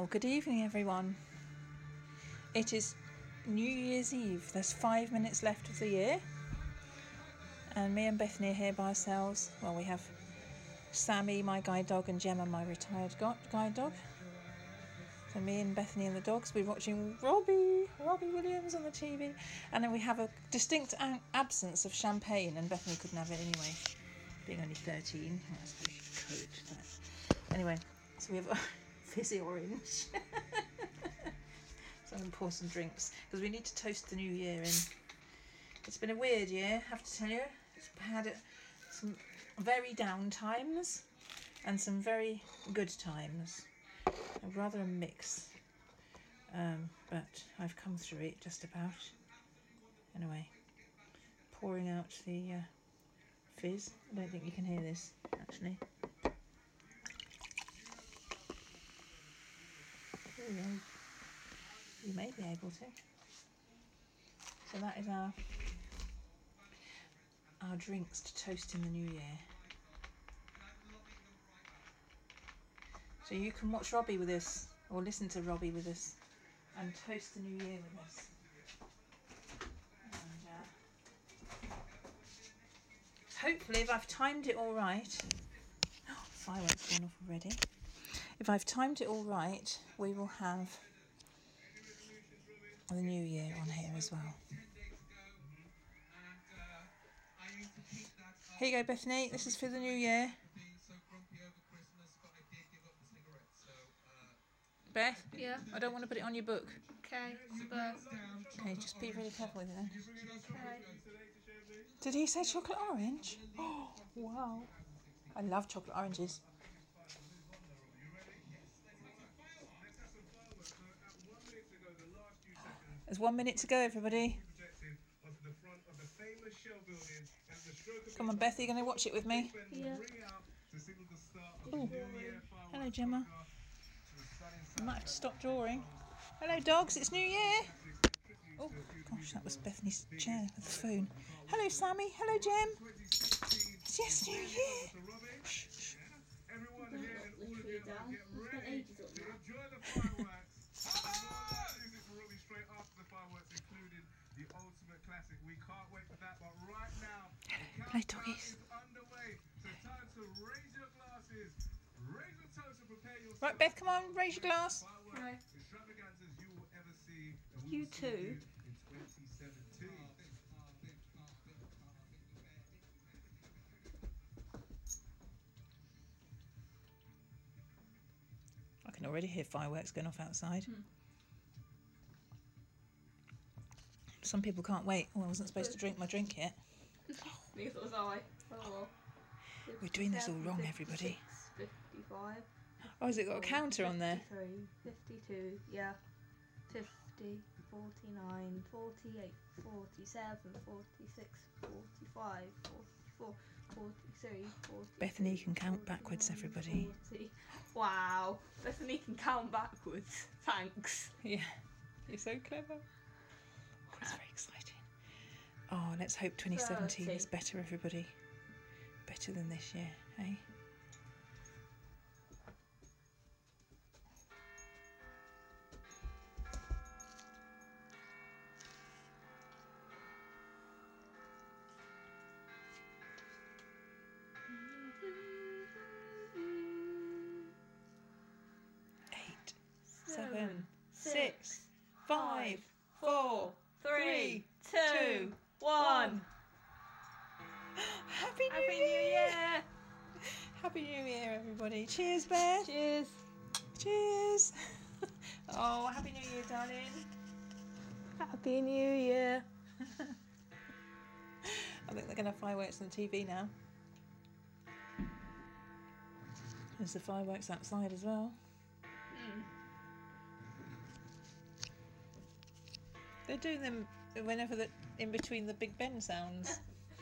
Well, good evening, everyone. It is New Year's Eve. There's 5 minutes left of the year. And me and Bethany are here by ourselves. Well, we have Sammy, my guide dog, and Gemma, my retired guide dog. So me and Bethany and the dogs, we're watching Robbie Williams on the TV. And then we have a distinct absence of champagne, and Bethany couldn't have it anyway, being only 13. I suppose she could. But anyway, so we have a fizzy orange. So I'm going to pour some drinks, because we need to toast the new year in. It's been a weird year, I have to tell you. It's had some very down times and some very good times. Rather a mix. But I've come through it just about. Anyway, pouring out the fizz. I don't think you can hear this, actually. There we go. You may be able to. So that is our drinks to toast in the new year. So you can watch Robbie with us, or listen to Robbie with us, and toast the new year with us. And hopefully, if I've timed it all right, fireworks gone off already. If I've timed it all right, we will have the new year on here as well. Here you go, Bethany. This is for the new year. Beth? Yeah? I don't want to put it on your book. Okay, but... Okay, just be really careful with it then. Okay. Did he say chocolate orange? Oh, wow. I love chocolate oranges. There's 1 minute to go, everybody. Come on, Beth, are you going to watch it with me? Yeah. Oh, hello, Gemma. I might have to stop drawing. Hello, dogs, it's New Year. Oh, gosh, that was Bethany's chair with the phone. Hello, Sammy. Hello, Jem. Yes, New Year. Shh, shh. Hello, doggies. Right, Beth, come on, raise your glass. Right. You too. I can already hear fireworks going off outside. Some people can't wait. Oh, I wasn't supposed to drink my drink yet. Neither was I. Oh well. We're doing this all wrong, everybody. 55. Oh, has it got a counter on there? 53, 52, yeah. 50, 49, 48, 47, 46, 45, 44, 43, 44. Bethany can count backwards, everybody. 40. Wow. Bethany can count backwards. Thanks. Yeah, you're so clever. Oh, it's very exciting. Oh, let's hope 2017 30. is better, everybody. Better than this year, eh? Eight, 7, 6, 5, 4, 3, 2, 1. Happy New Year! Happy New Year, everybody. Cheers, Beth. Cheers. Cheers. Oh, Happy New Year, darling. Happy New Year. I think they're going to have fireworks on the TV now. There's the fireworks outside as well. They're doing them whenever in between the Big Ben sounds.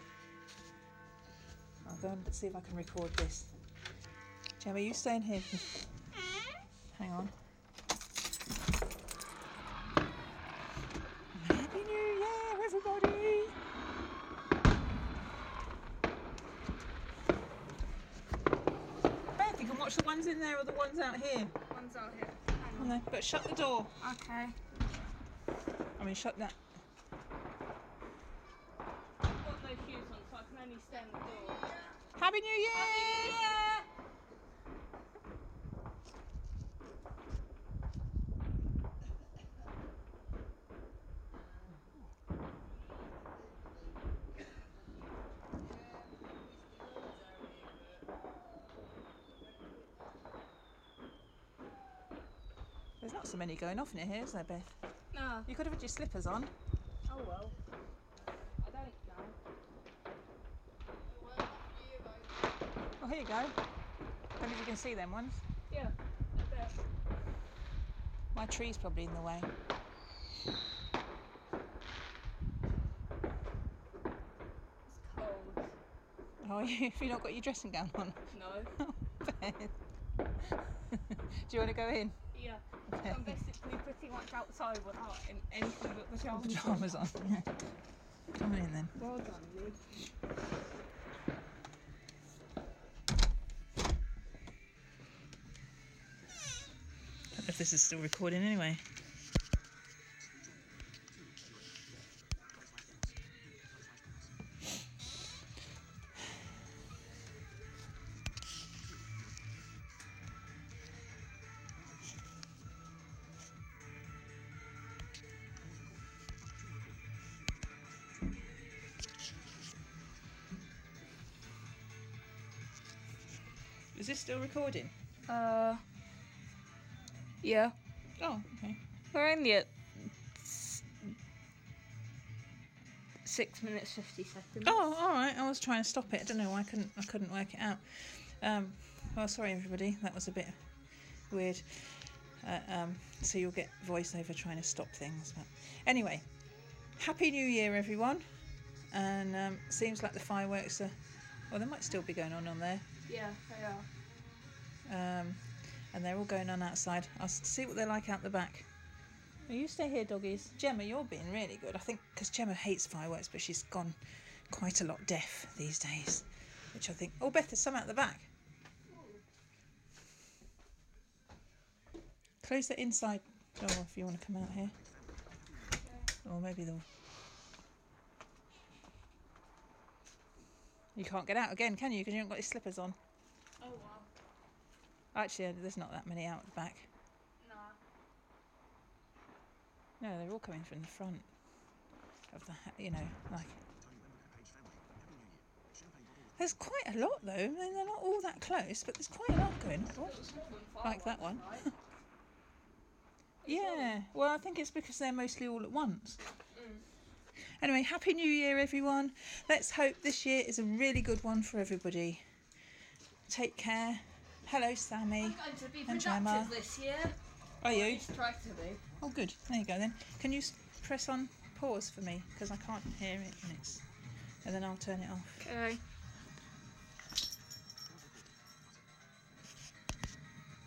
I'll go and see if I can record this. Gemma, you staying here? Hang on. Happy New Year, everybody! Beth, you can watch the ones in there or the ones out here. One's out here. No, but shut the door. Okay. I mean, shut that. I've got no shoes on, so I can only stay in the door. Happy New Year! Happy New Year! There's not so many going off near here, is there, Beth? No. You could have had your slippers on. Oh well. I don't know. Oh, here you go. I don't know if you can see them ones. Yeah. A bit. My tree's probably in the way. It's cold. Oh, have you not got your dressing gown on? No. Beth. Do you want to go in? Yeah. I'm basically pretty much outside without anything but pajamas. Pyjamas on. Yeah. Come on in then. Well done, Lee. I don't know if this is still recording anyway. Is this still recording? Yeah. Oh, okay. We're only at 6 minutes 50 seconds. Oh, all right. I was trying to stop it. I don't know why I couldn't work it out. Well, sorry everybody. That was a bit weird. So you'll get voiceover trying to stop things. But anyway, Happy New Year, everyone. And seems like the fireworks are. Well, they might still be going on there. Yeah, they are. And they're all going on outside. I'll see what they're like out the back. Well, you stay here, doggies. Gemma, you're being really good. I think because Gemma hates fireworks, but she's gone quite a lot deaf these days. Which I think... Oh, Beth, there's some out the back. Close the inside door if you want to come out here. Or maybe they'll... You can't get out again, can you? Because you haven't got your slippers on. Oh, wow. Actually, there's not that many out the back. No. No, they're all coming from the front of the, like... There's quite a lot, though. I mean, they're not all that close, but there's quite a lot going. Oh, like that one. Yeah, well, I think it's because they're mostly all at once. Anyway, Happy New Year, everyone. Let's hope this year is a really good one for everybody. Take care. Hello, Sammy. I'm going to be And productive Gemma. this year. Are Or at you? least try to be. Oh, good. There you go, then. Can you press on pause for me? Because I can't hear it, and then I'll turn it off. Okay.